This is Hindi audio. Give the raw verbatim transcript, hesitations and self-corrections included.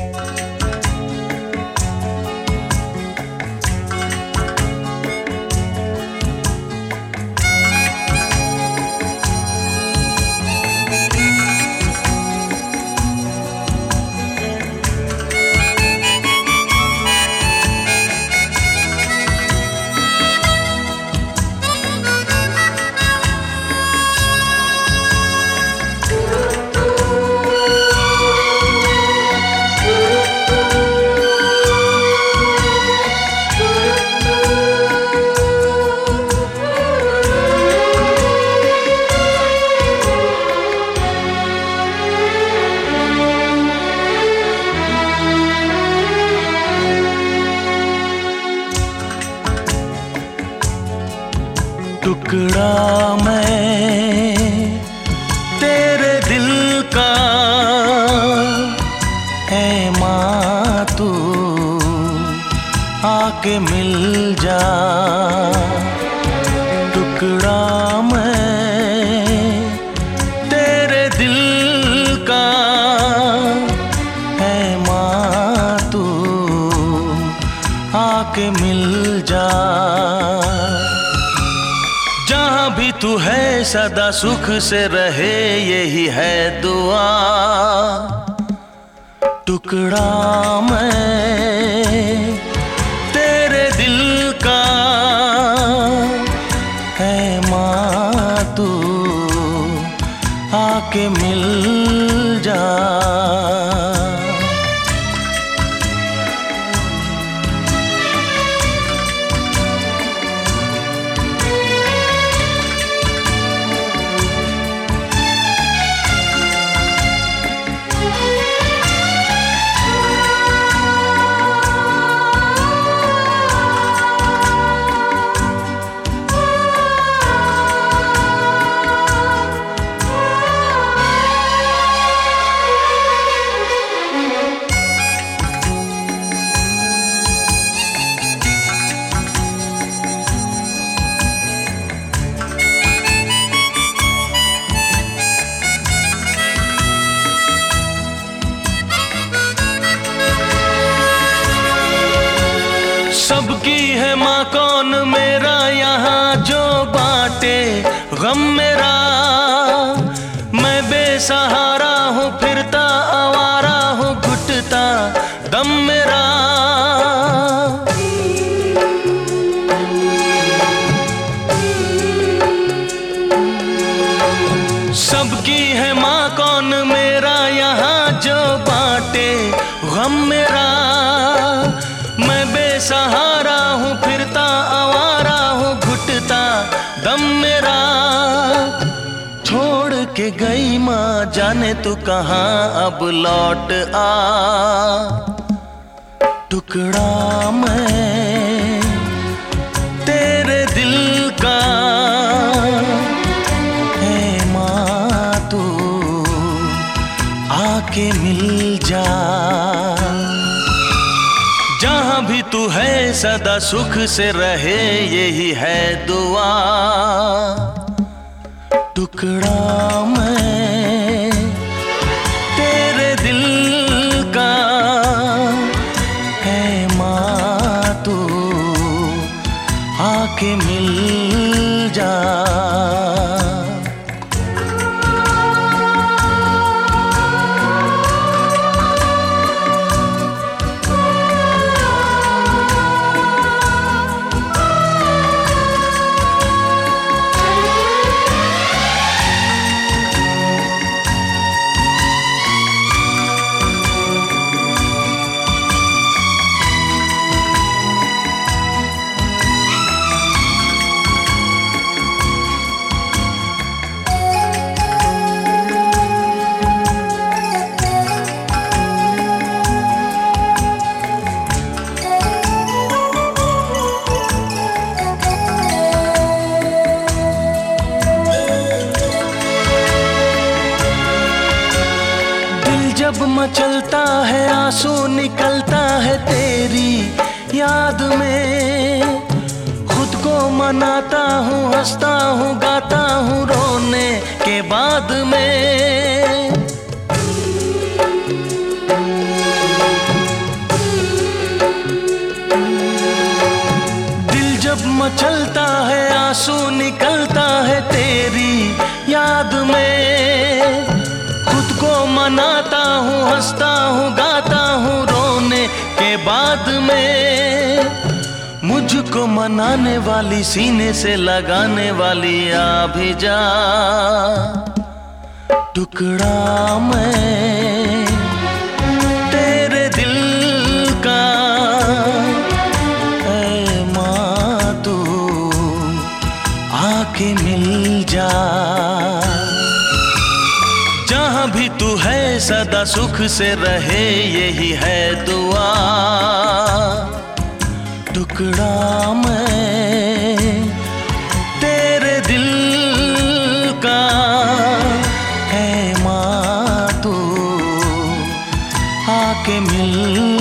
टुकड़ा मैं तेरे दिल का, ऐ माँ तू आके मिल जा। टुकड़ा मैं तेरे दिल का, ऐ माँ तू आके मिल जा। जहाँ भी तू है सदा सुख से रहे, यही है दुआ। टुकड़ा मैं तेरे दिल का, है माँ तू आके मिल जा। सबकी है माँ कौन मेरा यहाँ जो बाटे गम मेरा। मैं बेसहारा हूँ फिरता आवारा हूँ घुटता दम मेरा। सबकी है माँ कौन मेरा यहाँ जो बाटे गम मेरा। मैं बेसहारा हूँ फिरता आवारा हूँ घुटता दम मेरा। छोड़ के गई माँ जाने तू कहाँ अब लौट आ। टुकड़ा मैं तेरे दिल का, है माँ तू आके मिल जा। जहाँ भी तू है सदा सुख से रहे, यही है दुआ। टुकड़ा मैं तेरे दिल का, है माँ तू आके मिल जा। जब मचलता है आंसू निकलता है तेरी याद में। खुद को मनाता हूँ हंसता हूँ गाता हूँ रोने के बाद में। मनाता हूँ, हंसता हूँ, गाता हूँ रोने के बाद में। मुझको मनाने वाली, सीने से लगाने वाली आ भी जा। टुकड़ा मैं तेरे दिल का, ऐ माँ तू आके मिल जा। जहाँ भी तू है सदा सुख से रहे, यही है दुआ। टुकड़ा मैं तेरे दिल का, है माँ तू आके मिल